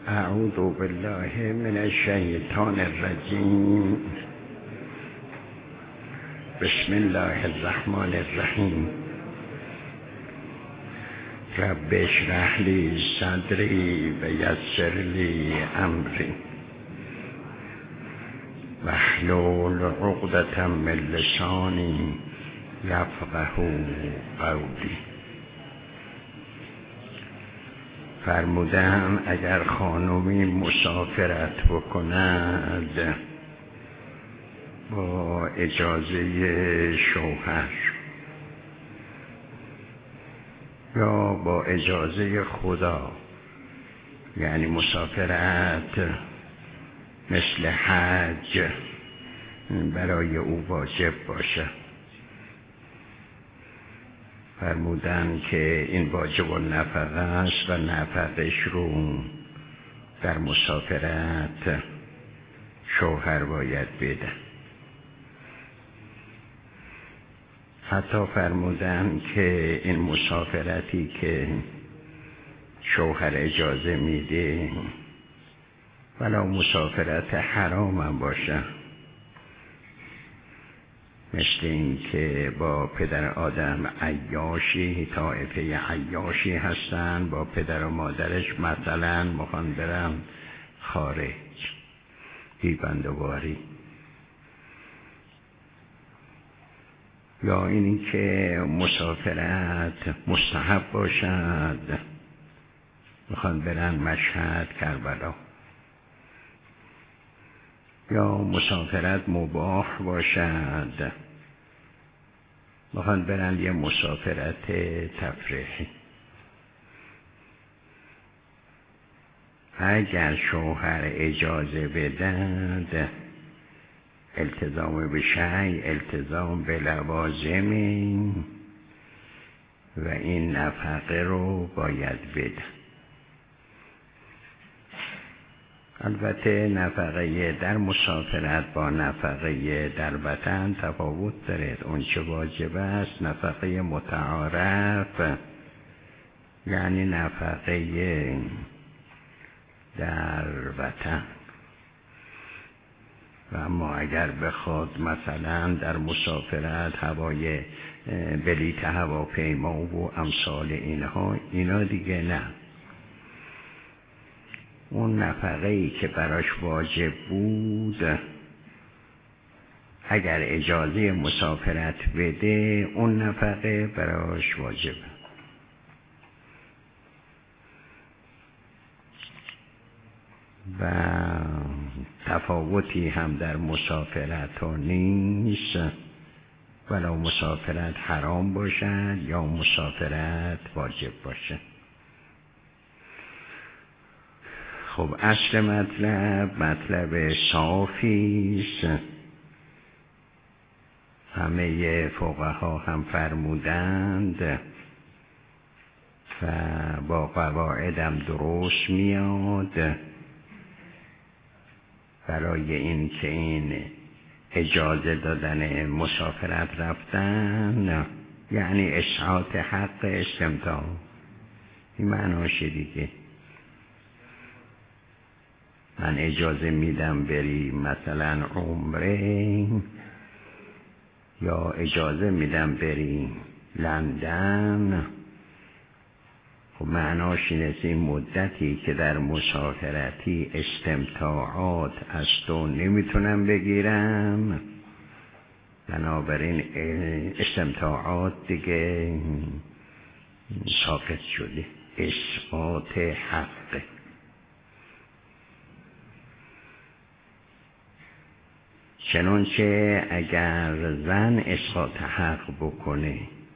اعوذ بالله من الشیطان الرجیم. بسم الله الرحمن الرحیم. رب اشرح لی صدری و یسر لی امری واحلل عقدة من لسانی یفقهوا قولی. فرمودن اگر خانمی مسافرت بکند با اجازه شوهر یا با اجازه خدا، یعنی مسافرت مثل حج برای او واجب باشه، فرمودن که این واجب النفقه است و نفقش رو در مسافرت شوهر باید بده. حتی فرمودن که این مسافرتی که شوهر اجازه میده ولو مسافرت حرام هم باشه، مثل این که با پدر آدم عیاشی، طایفه عیاشی هستن، با پدر و مادرش مثلا میخوان برن خارج بیبندواری، یا اینی که مسافرت مستحب باشد، میخوان برن مشهد، کربلا، یا مسافرت مباح باشد، میخوان برن یه مسافرت تفریحی. اگر شوهر اجازه بدهد، التزام به شیء التزام به لوازمی و این نفقه رو باید بده. البته نفقه در مسافرت با نفقه در وطن تفاوت داره. اون چه واجب است نفقه متعارف، یعنی نفقه در وطن. و اما اگر بخواد مثلا در مسافرت هوای بلیط هواپیما و امثال اینا دیگه نه. اون نفقه‌ای که براش واجب بود اگر اجازه مسافرت بده، اون نفقه براش واجبه. و تفاوتی هم در مسافرت نیست، ولو مسافرت حرام باشد یا مسافرت واجب باشد. خب اصل مطلب صافی است. همه فقها هم فرمودند و با قواعدم درست میاد برای این که این اجازه دادن مسافرت رفتن یعنی اسعات حق استمتاع. این معناشه دیگه. من اجازه میدم بری مثلا عمره، یا اجازه میدم بری لندن. خب معناش اینه این مدتی که در مسافرتی استمتاعات از تو نمیتونم بگیرم، بنابراین استمتاعات دیگه ساقط شده، اسقاط حقه. چنانچه اگر زن اسقاط حق بکنه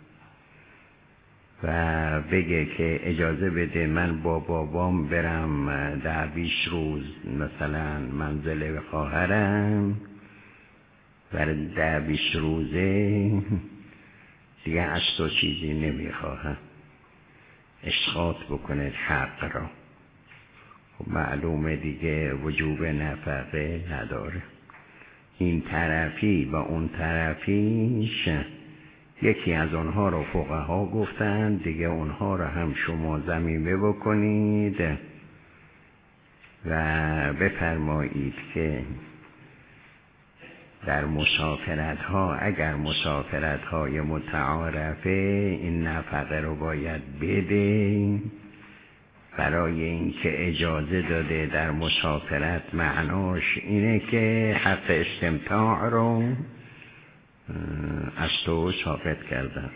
و بگه که اجازه بده من با بابام برم 10-20 روز مثلا منزل خواهرم، برای 10-20 روزه دیگه از تو چیزی نمیخواهم، اسقاط بکنه حق را. خب معلومه دیگه وجوب نفقه نداره. این طرفی و اون طرفیش یکی از اونها رو فقها گفتن دیگه اونها رو هم شما ضمیمه بکنید و بفرمایید که در مسافرت ها اگر مسافرت های متعارفه این نفقه رو باید بده، برای اینکه اجازه داده در مسافرت معناش اینه که حق استمتاع رو از تو ثابت کردن.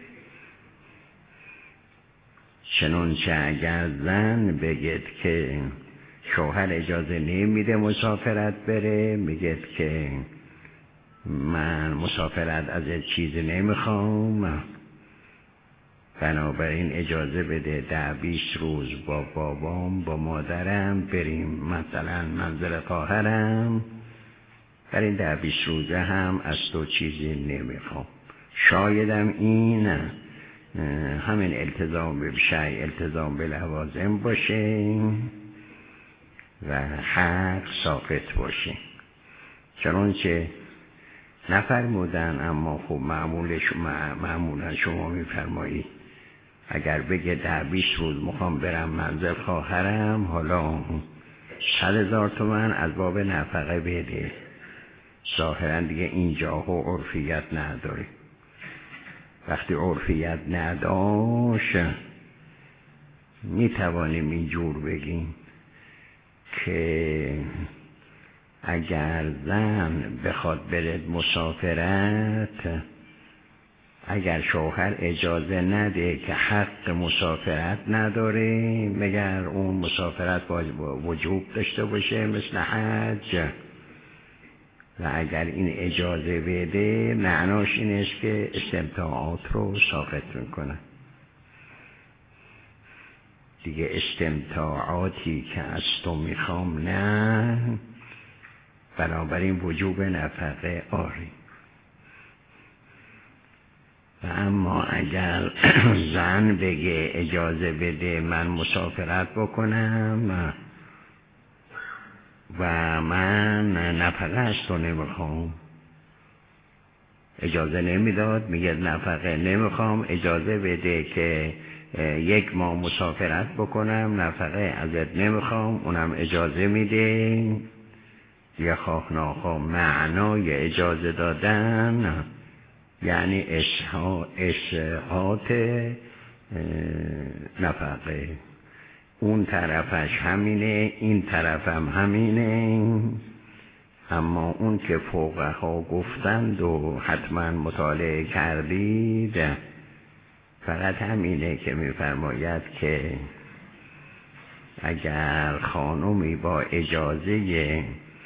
چنانچه اگر زن بگید که شوهر اجازه نمیده مسافرت بره، میگید که من مسافرت از چیزی نمیخوام، بنابراین اجازه بده 10-20 روز با بابام با مادرم بریم مثلا منزل خواهرم، در این 10-20 روزه هم از تو چیزی نمیخوام. شایدم این همین التزام به شیء التزام به لوازم باشه و حق ساقط باشه. چنانچه نفرمودن، اما خب معمولا شما میفرمایید اگر بگه 10-20 روز میخوام برم منزل خواهرم، حالا 100,000 تومان از باب نفقه بده. ظاهرا دیگه اینجا عرفیت نداره. وقتی عرفیت نداشت میتوانیم اینجور بگیم که اگر زن بخواد برد مسافرت، اگر شوهر اجازه نده که حق مسافرت نداره مگر اون مسافرت وجوب داشته باشه مثل حج، و اگر این اجازه بده معناش این است که استمتاعات رو ساقط میکنه. دیگه استمتاعاتی که از تو میخوام نه، بنابراین وجوب نفقه آری. و اما اگر زن بگه اجازه بده من مسافرت بکنم و من نفقه از تو نمیخوام، اجازه نمیداد، میگه نفقه نمیخوام، اجازه بده که 1 ماه مسافرت بکنم، نفقه ازت نمیخوام، اونم اجازه میده، یا خواه ناخواه معنای اجازه دادن یعنی اشاعات نفقه. اون طرفش همینه، این طرفم همینه، اما اون که فقها گفتند و حتما مطالعه کردید فقط همینه که میفرماید که اگر خانومی با اجازه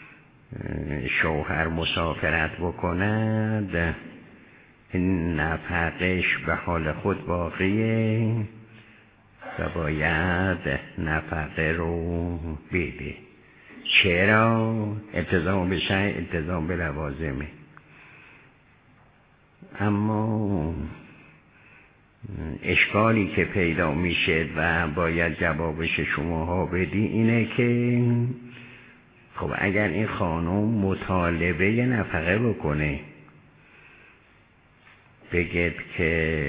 شوهر مسافرت بکند این نفقش به حال خود باقیه و باید نفقه رو بده. چرا؟ التزام به شیء التزام به لوازمه. اما اشکالی که پیدا میشه و باید جوابش شماها بدی اینه که خب اگر این خانم مطالبه نفقه بکنه، بگید که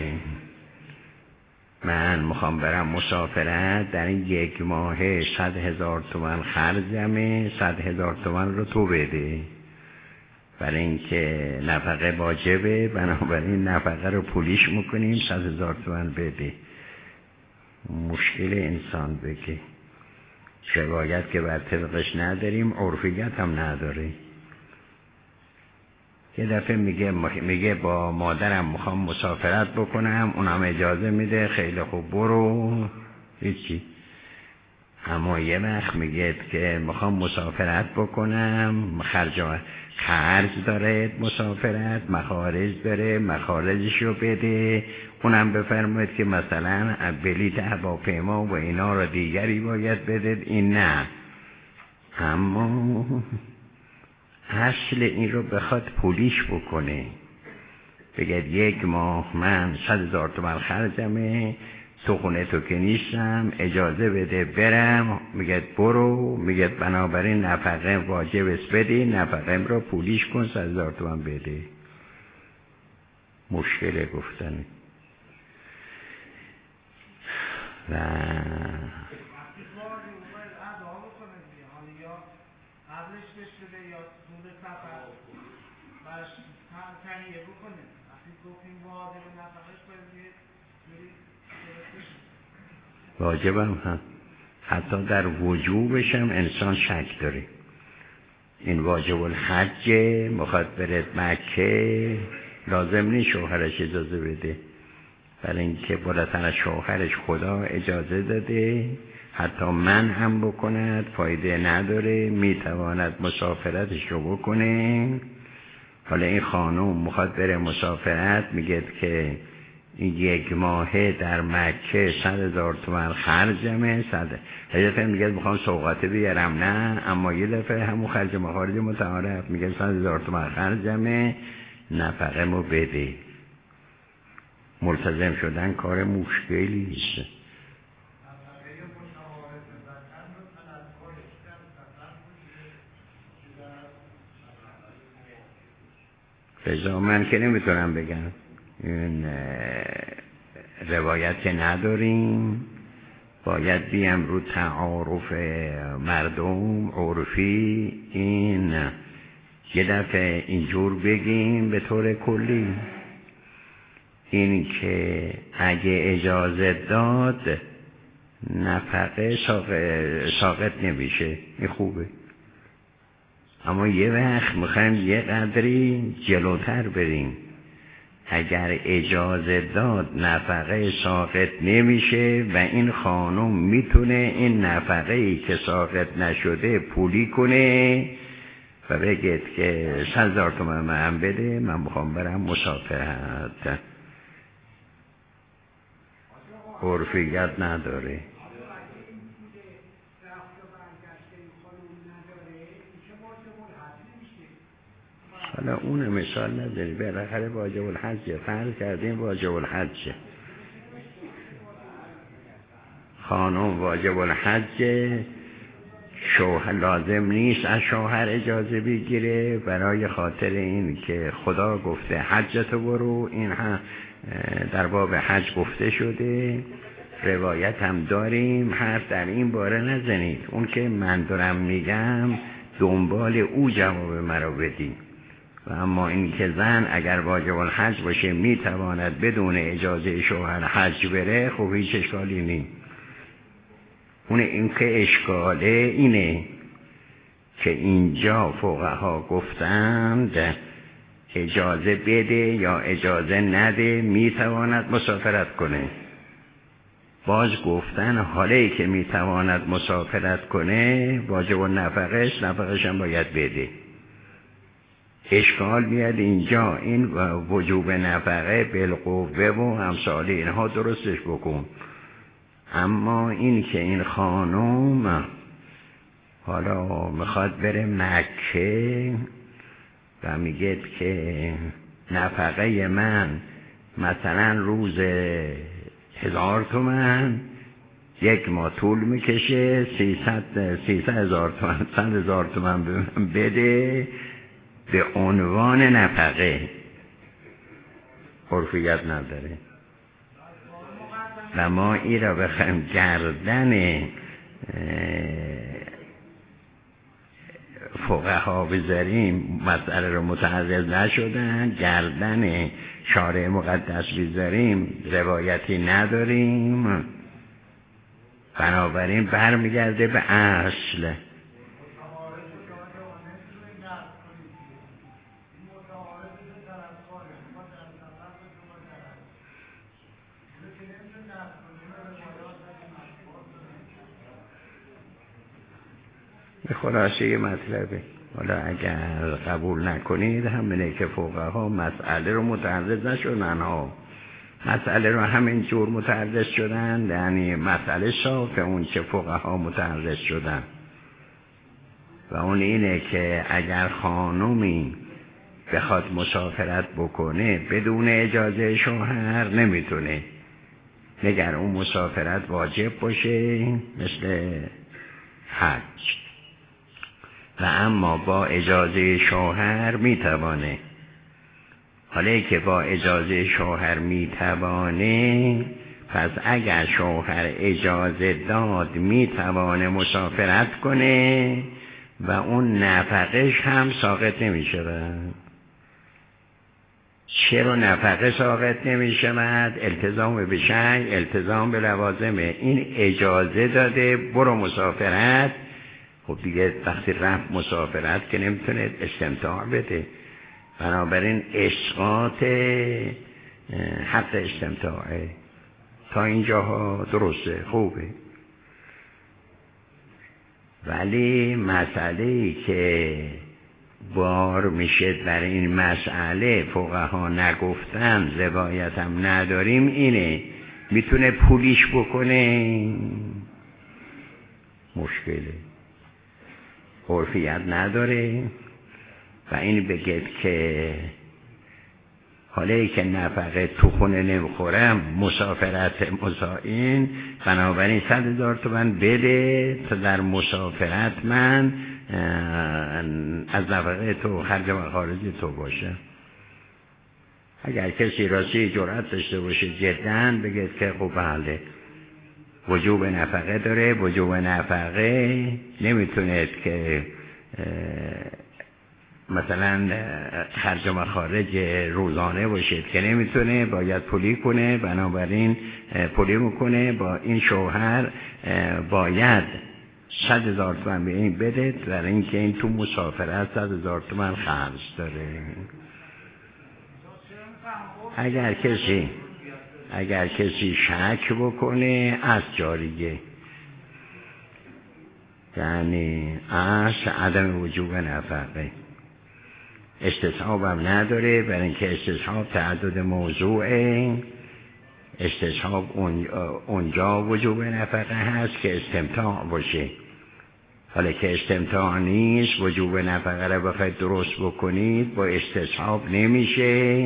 من میخوام برم مسافرت، در این 1 ماه 100,000 تومان خرجمه، 100,000 تومان رو تو بده، برای اینکه نفقه واجبه، بنابراین نفقه رو پولیش میکنیم 100,000 تومان بده. مشکل انسان بگه شبایت که بر طبقش نداریم، عرفیت هم نداره. یه دفعه میگه با مادرم میخوام مسافرت بکنم، اونم اجازه میده، خیلی خوب برو، هیچی. اما یه وقت میگه که میخوام مسافرت بکنم، خرج داره مسافرت، مخارج داره، مخارجشو بده، اونم بفرمایید که مثلا بلیط هواپیما و اینا رو دیگری باید بده، این نه. اما اصل این رو بخواد پولیش بکنه، بگید 1 ماه من 100,000 تومان خرجمه، تو خونه تو که نیستم، اجازه بده برم، میگید برو، میگید بنابراین نفقه واجب است بدی، نفقه رو پولیش کن 100,000 تومان بده. مشکل گفتنه. و بهش بده یا طول سفر براش تهیه بکنه. وقتی گفتیم واجب نفقش باید واجبم هم حتی در وجوبش هم انسان شک داره. این واجب الحج میخواد برد مکه، لازم نیست شوهرش اجازه بده، برای اینکه بالاتر از شوهرش خدا اجازه داده حتی من هم بکند فایده نداره، میتواند مسافرتش رو بکنه. حالا این خانوم میخواد بره مسافرت، میگه که این 1 ماهه در مکه 100,000 تومان خرجمه. حضرت میگه میخوام سوغاته بیارم، نه اما یه دفعه همون خرج مخارج متعارف، میگه 100,000 تومان خرجمه، نفقه‌مو بده. ملتزم شدن کار مشکلی نیست. رضا من که نمیتونم بگم، این روایت که نداریم، باید بیم رو تعارف مردم عرفی این یه دفعه اینجور بگیم به طور کلی، این که اگه اجازه داد نفقه ساقط نمیشه، این خوبه. اما یه وقت میخوایم یه قدری جلوتر بریم، اگر اجازه داد نفقه ساقط نمیشه و این خانم میتونه این نفقه‌ای که ساقط نشده پولی کنه و بگید که 100,000 تومان من بده، من میخوام برم مسافرت. عرفیت نداره. حالا اون مثال نداری، بالاخره واجب الحج فرض کردیم، واجب الحج خانم واجب الحج، شوهر لازم نیست از شوهر اجازه بگیره، برای خاطر این که خدا گفته حجتو برو، این هم در باب حج گفته شده، روایت هم داریم، حرف در این باره نزنید. اون که من دارم میگم دنبال او جواب مرا بدید. و اما این که زن اگر واجب الحج باشه میتواند بدون اجازه شوهر حج بره، خب هیچ اشکالی نیست. اون این که اشکاله اینه که اینجا فقها گفتند اجازه بده یا اجازه نده میتواند مسافرت کنه. باز گفتن حالی که میتواند مسافرت کنه واجب النفقش هم باید بده. اشکال میاد اینجا، این وجوب نفقه بالقوه و امثال اینها درستش بکن. اما این که این خانم حالا میخواد بره مکه و میگه که نفقه من مثلا روز 1,000 تومان، 1 ماه طول میکشه، 300,000 تومان 100,000 تومان به من بده به عنوان نفقه. عرفیت نداره. و ما این را بخوایم گردن فقها بذاریم، مسئله رو متعرض نشدن، گردن شارع مقدس بذاریم، روایتی نداریم، بنابراین برمیگرده به اصل. خلاصه مطلبه. حالا اگر قبول نکنید همینه که فقها مسئله رو متعرض نشدن ها، مسئله رو همین جور متعرض شدن، یعنی مسئله صاف اون که فقها متعرض شدن و اون اینه که اگر خانومی بخواد مسافرت بکنه بدون اجازه شوهر نمیتونه، مگر اون مسافرت واجب باشه مثل حج، و اما با اجازه شوهر میتوانه. حالا که با اجازه شوهر میتوانه، پس اگر شوهر اجازه داد میتوانه مسافرت کنه و اون نفقش هم ساقط نمی شود. چرا نفقه ساقط نمی شود؟ التزام به شیء، التزام به لوازم. این اجازه داده برو مسافرت. خب دیگه وقتی رفت مسافرت که نمیتونه استمتاع بده، بنابراین اسقاط حق استمتاعه. تا اینجاها درسته، خوبه. ولی مسئله‌ای که بار میشه در این مسئله فقها نگفتن، روایت هم نداریم، اینه میتونه پولیش بکنه، مشکله، عرفیت نداره. و این بگید که حالا که نفقه تو خونه نمیخورم، مسافرت مسائین، بنابراین 100,000 تومان بده تا در مسافرت من از نفقه تو خرج و مخارج تو باشه. اگر کسی راستی جرأت داشته باشه جداً بگید که خب بله وجوب نفقه داره، وجوب نفقه نمیتونه که مثلا خرج و مخارج روزانه باشه که نمیتونه، باید پولی کنه، بنابراین پولی میکنه. با این شوهر باید 100,000 تومان به این بده در اینکه این تو مسافرت 100,000 تومان خرج داره. اگر کسی شک بکنه از جاریه، یعنی از عدم وجوب نفقه، استصحاب هم نداره، برای اینکه استصحاب تعدد موضوعه. استصحاب اونجا وجوب نفقه هست که استمتاع باشه. حالا که استمتاع نیست، وجوب نفقه رو بخواید درست بکنید با استصحاب نمیشه.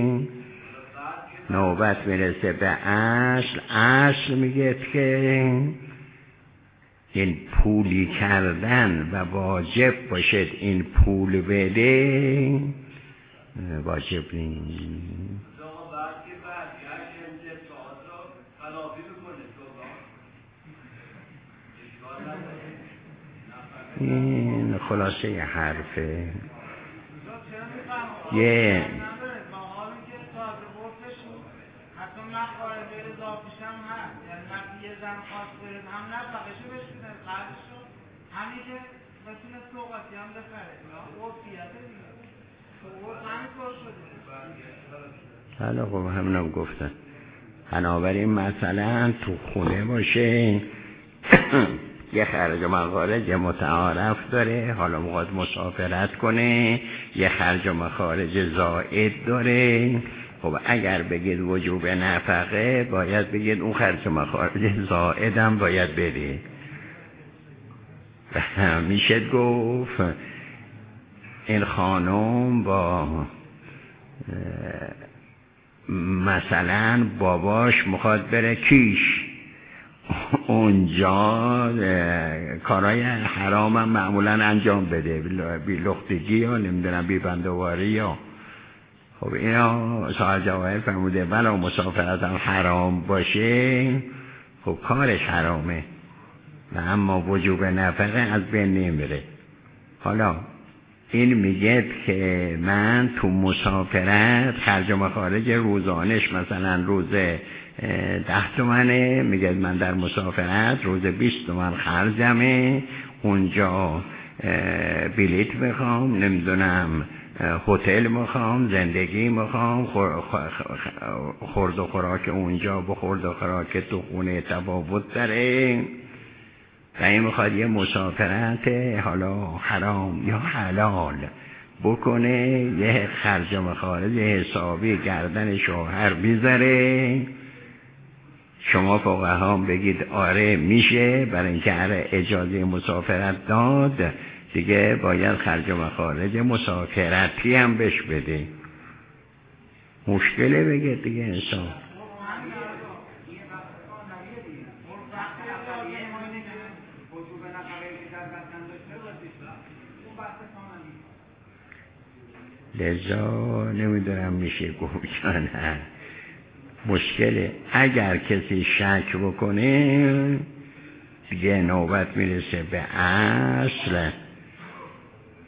نوبت میرسه به اصل میگه که این پولی کردن و واجب باشد این پول بده، واجب نیست. این خلاصه حرفه. یه همین که بتونه سوقاتی هم بخره یا عرفیته دیگه همین طور شده. حالا خب همینم گفتن. بنابراین مثلا تو خونه باشه یه خرج و مخارج متعارف داره، حالا میخواد مسافرت کنه یه خرج و مخارج زائد داره. خب اگر بگید وجوب نفقه باید بگید اون خرج و مخارج زائد هم باید بده. میشه گفت این خانم با مثلا باباش میخواد بره کیش، اونجا کارهای حرام هم معمولا انجام بده، بی لختگی یا نمیدونم بی بندواری یا خب اینا صاحب جواهر فرموده ولی مسافرت هم حرام باشه خب کارش حرامه و اما وجوب نفقه از بین نمیره. حالا این میگه که من تو مسافرت خرج و مخارج روزانش مثلا روز 10 تومنه، میگه من در مسافرت روز 20 تومن خرجمه، اونجا بلیت میخوام، نمیدونم هتل میخوام، زندگی میخوام، خورد و خوراک اونجا با خورد و خوراک تو خونه تفاوت داره و این میخواد یه مسافرت حالا حرام یا حلال بکنه، یه خرج و مخارج حسابی گردن شوهر بیذاره. شما فقها بگید آره میشه، برای اینکه اجازه مسافرت داد دیگه باید خرج و مخارج مسافرتی هم بهش بده. مشکله بگید دیگه انسان. لذا نمیدونم میشه گفت یا نه. مشکله اگر کسی شک بکنه دیگه نوبت میرسه به اصل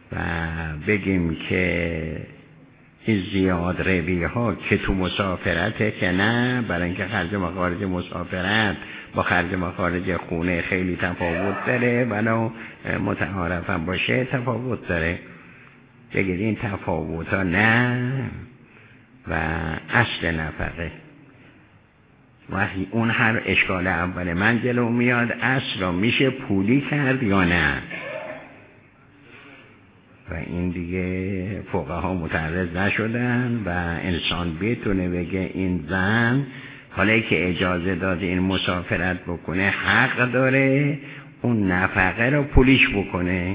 و بگیم که این زیاد روی ها که تو مسافرته که نه، برای اینکه خرج مخارج مسافرت با خرج مخارج خونه خیلی تفاوت داره، ولو متعارف هم باشه تفاوت داره. بگید این تفاوت ها نه و اصل نفقه. وقتی اون هر اشکال اول من جلو میاد، اصل را میشه پولی کرد یا نه؟ و این دیگه فقها متعرض نشدن و انسان بتونه بگه این زن حالا که اجازه داده این مسافرت بکنه حق داره اون نفقه رو پولیش بکنه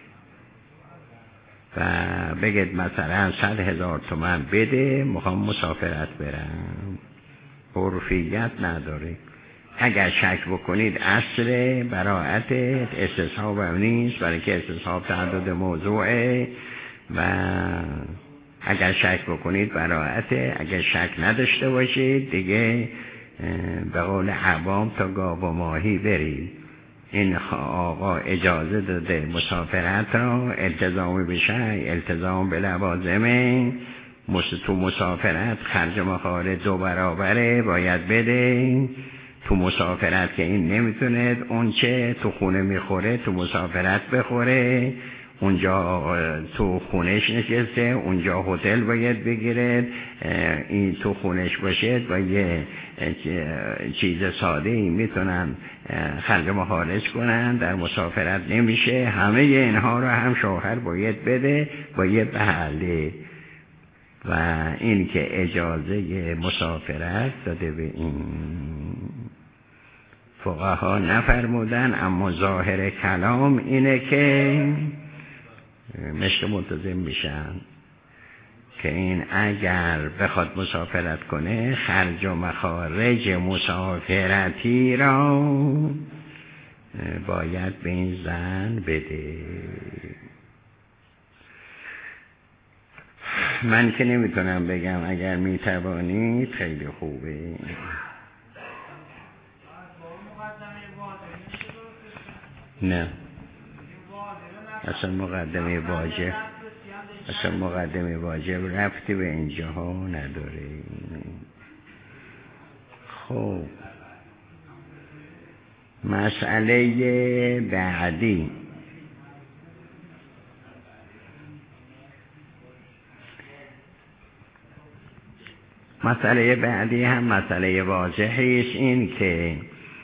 و بگید مثلا 100,000 تومان بده میخوام مسافرت برم، عرفیت نداره. اگر شک بکنید اصل براءت استصحاب هم نیست، برای که استصحاب تعدد موضوعه و اگر شک بکنید براءت، اگر شک نداشته باشید دیگه به قول عوام تا گاو و ماهی برید. این آقا اجازه داده مسافرت را، التزام بشه التزام به لوازمه، تو مسافرت خرج مخارج 2 برابره باید بده. تو مسافرت که این نمیتونه اون چه تو خونه میخوره تو مسافرت بخوره، اونجا تو خونش نشسته اونجا هتل باید بگیره، این تو خونش باشه با یه چیز ساده ای میتونن خرج مخارج کنن، در مسافرت نمیشه. همه اینها رو هم شوهر باید بده با یه بهله و این که اجازه مسافرت داده به این فقها نفرمودن، اما ظاهر کلام اینه که مثل ملتزم میشن که این اگر بخواد مسافرت کنه خرج و مخارج مسافرتی را باید به این زن بده. من که نمیتونم بگم، اگر میتوانید خیلی خوبه. نه اصلا مقدمه واجب رفتی به اینجاها نداره. خب مسئله بعدی هم مسئله واضحی است، این که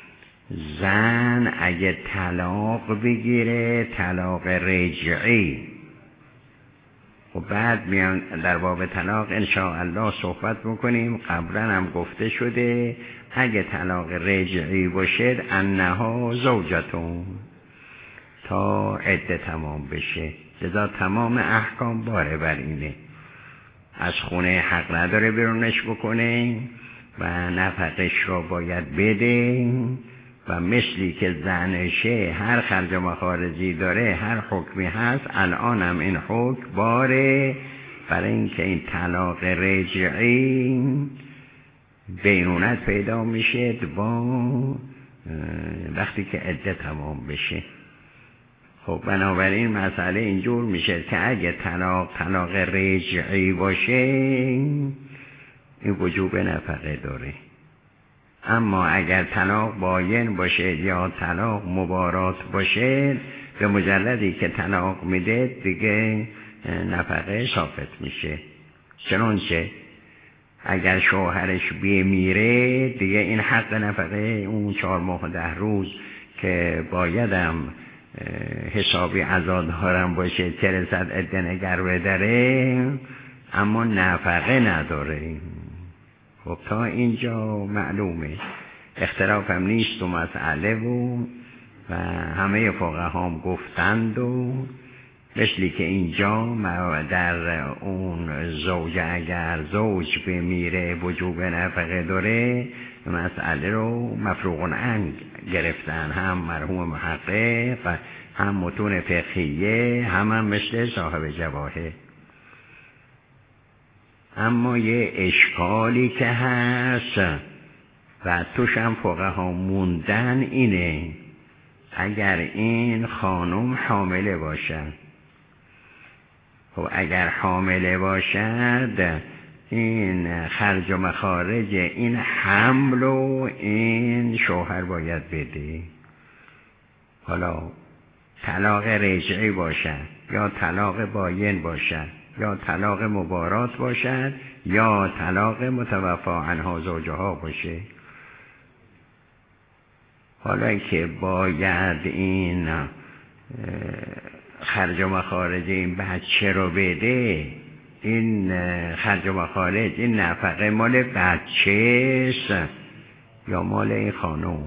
زن اگه طلاق بگیره طلاق رجعی، و بعد میان در باب طلاق انشاءالله صحبت بکنیم، قبلا هم گفته شده اگه طلاق رجعی باشد انها زوجتون تا عده تمام بشه، لذا تمام احکام باره بر اینه، از خونه حق نداره بیرونش بکنه و نفقش رو باید بده و مثلی که زنشه هر خرج مخارجی داره هر حکمی هست، الان هم این حکم باره برای اینکه این طلاق رجعی بینونت پیدا میشه با وقتی که عده تمام بشه. خب بنابراین مسئله اینجور میشه که اگه طلاق رجعی باشه این وجوب نفقه داره، اما اگر طلاق باین باشه یا طلاق مبارات باشه به مجردی که طلاق میده دیگه نفقه ثابت میشه. چنانچه اگر شوهرش بمیره دیگه این حق نفقه اون 4 ماه و 10 روز که بایدم حسابی عزادارم باشه چه رسد عده نگر بداره اما نفقه نداره. خب تا اینجا معلومه، اختلاف هم نیست و مسئله و همه فقها هم گفتند و مثلی که اینجا در اون زوج اگر زوج بمیره وجوب نفقه داره، مسئله رو مفروغ عنه گرفتن، هم مرحوم محقق و هم متون فقهیه هم مثل صاحب جواهر. اما یه اشکالی که هست و توش هم فقها موندن اینه، اگر این خانم حامله باشن خب اگر حامله باشد این خرج و مخارج این حمل و این شوهر باید بده. حالا طلاق رجعی باشد یا طلاق باین باشد یا طلاق مبارات باشد یا طلاق متوفی عنها زوجها باشه، حالا که باید این خرج و مخارج این بچه رو بده، این خرج و مخارج این نفقه مال بچه است یا مال این خانم؟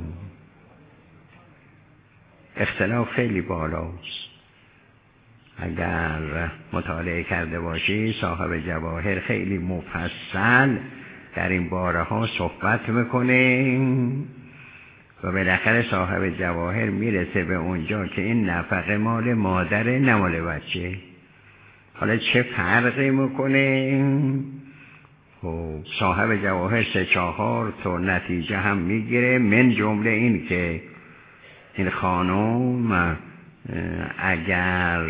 اختلاف خیلی بالاست. اگر مطالعه کرده باشی صاحب جواهر خیلی مفصل در این باره ها صحبت میکنه و بالاخره صاحب جواهر میرسه به اونجا که این نفقه مال مادره نه مال بچه. حالا چه فرقی میکنه؟ خب صاحب جواهر 3-4 تا نتیجه هم میگیره، من جمله این که این خانم اگر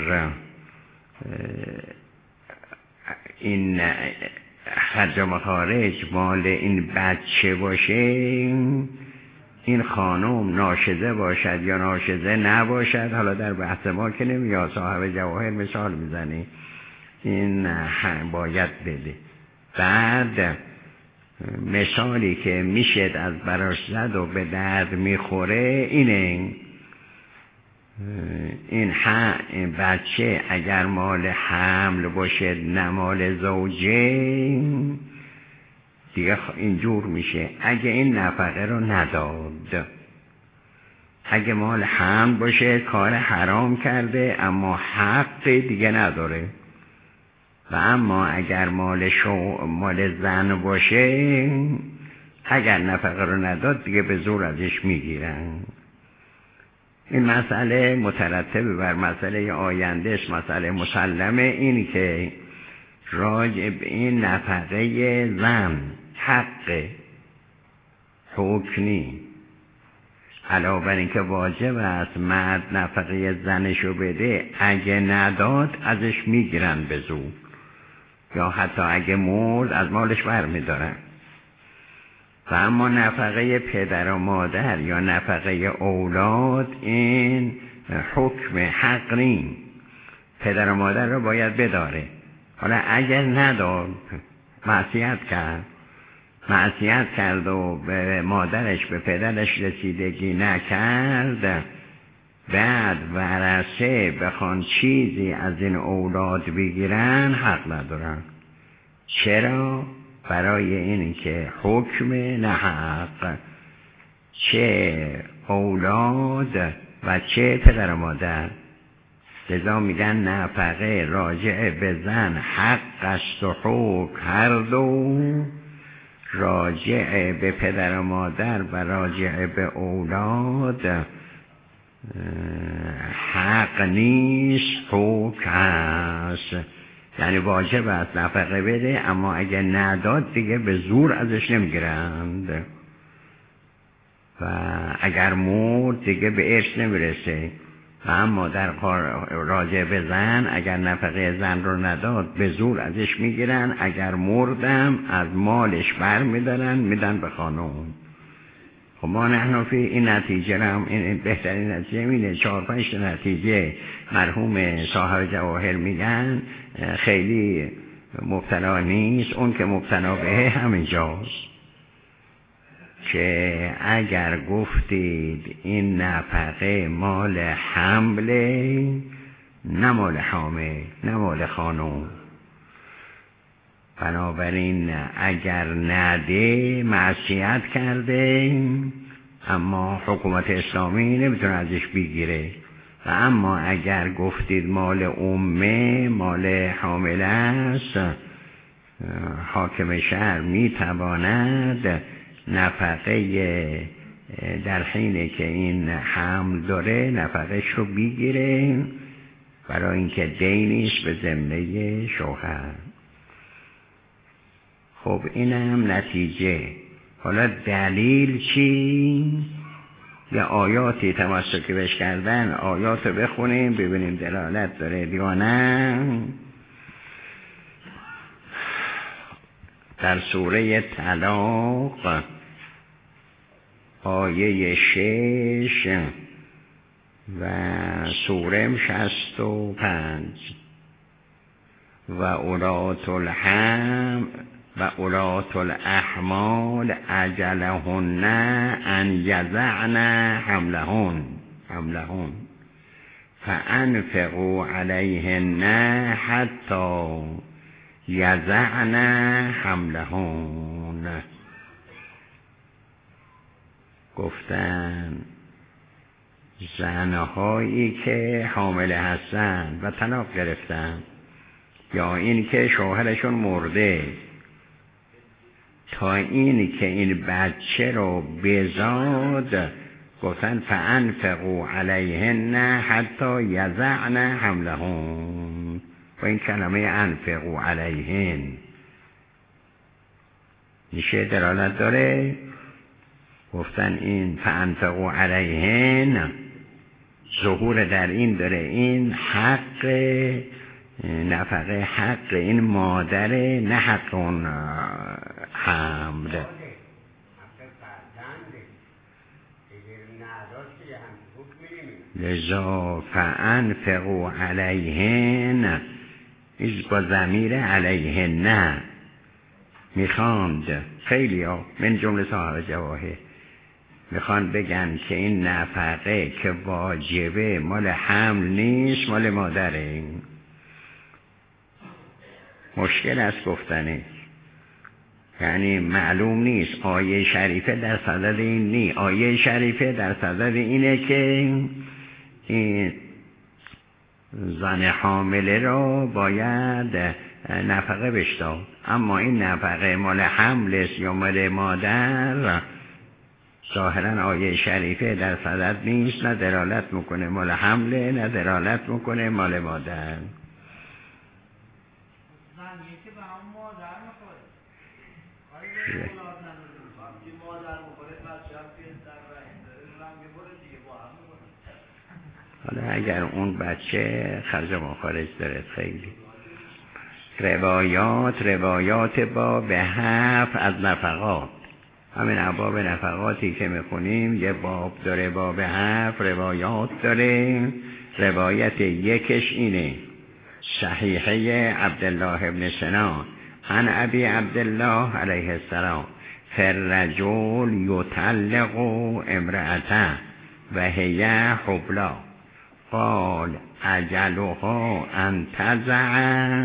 این خرج و مخارج مال این بچه باشه، این خانم ناشزه باشد یا ناشزه نباشد، حالا در بحث ما که نمیاد، صاحب جواهر مثال میزنی، این باید بده. بعد مثالی که میشه از براش زد و به درد میخوره اینه، این بچه اگر مال حمل باشه نه مال زوجه دیگه اینجور میشه. اگه این نفقه رو نداد، اگه مال حمل باشه کار حرام کرده اما حق دیگه نداره، و اما اگر مال زن باشه اگر نفقه رو نداد دیگه به زور ازش میگیرن. این مسئله مترتب بر مسئله آینده است، مسئله مسلمه، این که راجع به این نفقه زن حق حکمی علاوه بر این که واجب است مرد نفقه زنشو بده، اگه نداد ازش میگیرن به زور، یا حتی اگه مرد از مالش برمیدارن. و اما نفقه پدر و مادر یا نفقه اولاد این حکم حق نیست، پدر و مادر رو باید بداره. حالا اگر نداد معصیت کرد و به مادرش به پدرش رسیدگی نکرد، بعد ورثه بخوان چیزی از این اولاد بگیرن حق ندارن. چرا؟ برای این که حکم نه حق، چه اولاد و چه پدر و مادر. لذا میگن نفقه راجع به زن حق است و حکم هر دو، راجع به پدر و مادر و راجع به اولاد حق نیست، حکم هست. یعنی واجب است نفقه بده، اما اگه نداد دیگه به زور ازش نمیگیرند، و اگر مرد دیگه به ارث نمیرسه. و اما در راجع به زن اگر نفقه زن رو نداد به زور ازش میگیرن، اگر مردم از مالش بر میدن به خانم. خب ما نحنفی این نتیجه هم این بهترین نتیجه اینه، 4-5 نتیجه مرحوم صاحب جواهر میگن خیلی مبتلا نیست. اون که مبتلا به همینجاست که اگر گفتید این نفقه مال حمله نه مال حامل نه مال خانم، بنابراین اگر نده معصیت کرده، اما حکومت اسلامی نمیتونه ازش بگیره. و اما اگر گفتید مال امه مال حامله است، حاکم شهر میتواند نفقه در حینی که این حمل داره نفقهش رو بگیره، برای اینکه دینیش به ذمه شوهر. خب اینم نتیجه. حالا دلیل چی؟ یه آیاتی تمسک بهش کردن، آیات رو بخونیم ببینیم دلالت داره یا نه. در سوره طلاق آیه 6 و سوره 65 و اولات الاحمال اجلهن ان یضعن حملهن فانفقوا علیهن حتی یضعن حملهن. گفتن زنهایی که حامله هستن و طلاق گرفتن یا این که شوهرشون مرده، تا این که این بچه رو بزاد، گفتن فانفقوا علیهن حتی یضعن حملهن. و این کلمه انفقوا علیهن میشه دلالت داره. گفتن این فانفقوا علیهن ظهور در این داره، این حق نفقه حق این مادره، نه حق اون حمل. لذا فانفقوا علیهن ایز با ضمیر علیهن میخواند خیلی ها من جمله صاحب جواهر میخوان بگن که این نفقه که واجبه مال حمل نیست، مال مادره. مشکل است گفتنه، یعنی معلوم نیست. آیه شریفه در صدد این نی، آیه شریفه در صدد اینه که این زن حامله رو باید نفقه بشتاد، اما این نفقه مال حمل است یا مال مادر، ظاهرا آیه شریفه در صدد نیست، نه دلالت میکنه مال حمله، نه دلالت میکنه مال مادر. حالا اگر اون بچه خرج مخارج داره خیلی روایات باب 7 از نفقات، همین ابواب نفقاتی که میخونیم یه باب داره، باب 7 روایات داره. روایت یکش اینه صحیحه عبدالله ابن سنان عن ابی عبدالله علیه السلام فررجل یطلق امرأته و هی حبلا قال اجلها ان تضع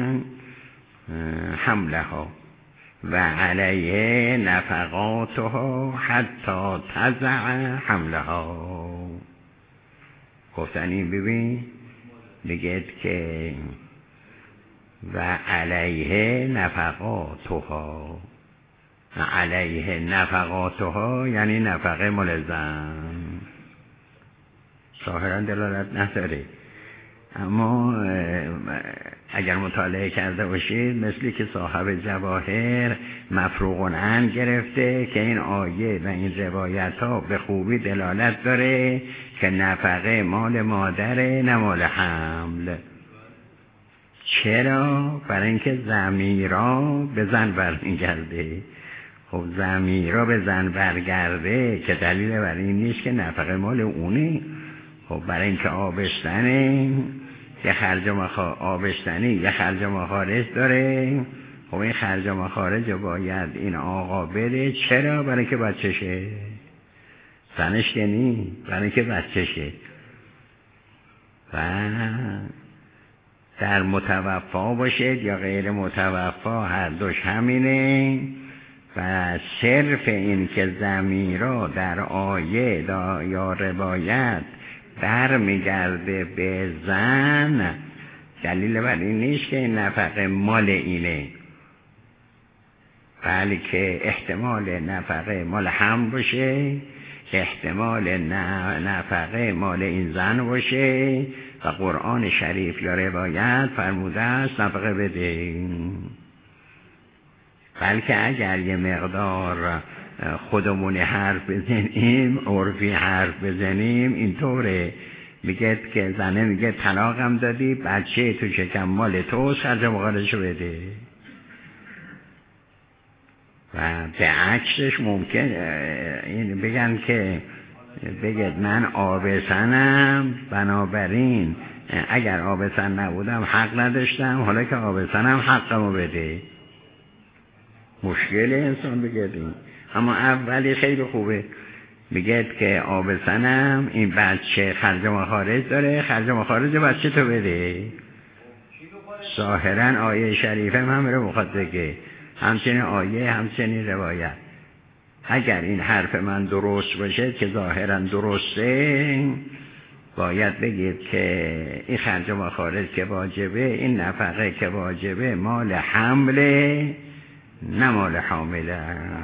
حملها و علیه نفقاتها حتی تضع حملها. گفتن این ببین میگه که و علیه نفقاتها، علیه نفقاتها یعنی نفقه مال زن، ظاهرا دلالت نداره. اما اگر مطالعه کرده باشید مثلی که صاحب جواهر مفروغ عنه گرفته که این آیه و این روایت ها به خوبی دلالت داره که نفقه مال مادره نه مال حمل. چرا؟ برای اینکه ضمیرا به زن برمیگرده. خب ضمیرا به زن برگرده که دلیل برای این نیست که نفقه مال اونه. خب برای اینکه آبستنه یه خرج آبستنی یه خرج مخارج داره. خب این خرج مخارج باید این آقا بده. چرا؟ برای اینکه بچشه، زنش که نی، برای اینکه بچشه. و در متوفا باشد یا غیر متوفا هر دوش همینه. و صرف این که ضمیرا در آیه یا روایت برمیگرده به زن دلیل بر این نیست که این نفقه مال اینه، بلکه احتمال نفقه مال هم باشه، احتمال نفقه مال این زن باشه و قرآن شریف یا روایت فرموده است نفقه بده. بلکه اگر یه مقدار خودمونی حرف بزنیم، عرفی حرف بزنیم، اینطوره. میگه که زنه میگه طلاقم دادی، بچه تو شکم مال تو، خرج مخارجشو بده. و به عکسش ممکن این بگن که بگید من آبسنم، بنابراین اگر آبسن نبودم حق نداشتم، حالا که آبسنم حقمو بده. مشکل انسان بگید. اما اولی خیلی خوبه، بگید که آبسنم این بچه خرج و مخارج داره، خرج و مخارج بچه تو بده. ظاهرا آیه شریفه هم رو بخواد بگه، همچنین آیه همچنین روایت. اگر این حرف من درست باشه که ظاهرا درسته، باید بگید که این خرج و مخارج که واجبه، این نفقه که واجبه مال حمله نه مال حامله.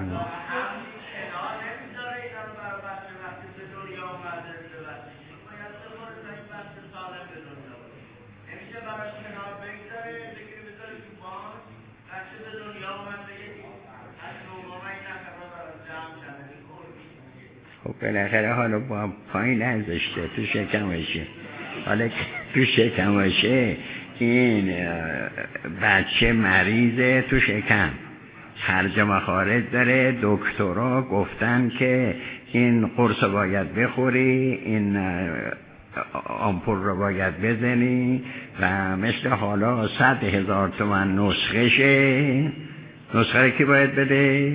خب بالاخره حالا با پایین نذاشته تو شکمشه، حالا که تو شکمشه این بچه مریضه تو شکم، خرج مخارج داره، دکترها گفتن که این قرص باید بخوری، این آمپول رو باید بزنی و مثل حالا 100,000 تومان نسخه شه. نسخه رو کی باید بده؟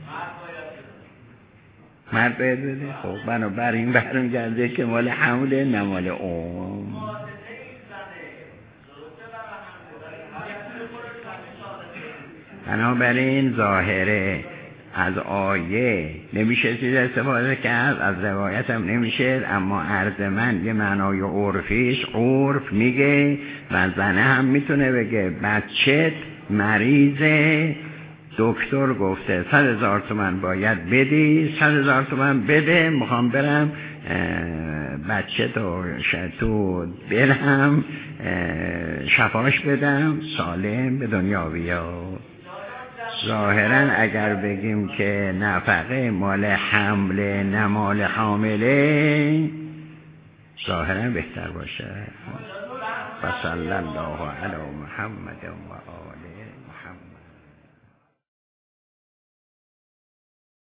مرد باید بده. خب بنابراین برمیگرده که مال حمله نه مال بنابراین ظاهره از آیه نمیشه چیز استفاده کرد، از روایت هم نمیشه، اما عرض من یه معنای عرفیش، عرف میگه و زنه هم میتونه بگه بچت مریضه، دکتر گفته 100,000 تومان باید بدی، 100,000 تومان بده، میخوام برم بچه تو برم شفاش بدم، سالم به دنیا بیاد. ظاهرا اگر بگیم که نفقه مال حمله نه مال حامله، ظاهرا بهتر باشه. و صلی الله علی محمد و آله.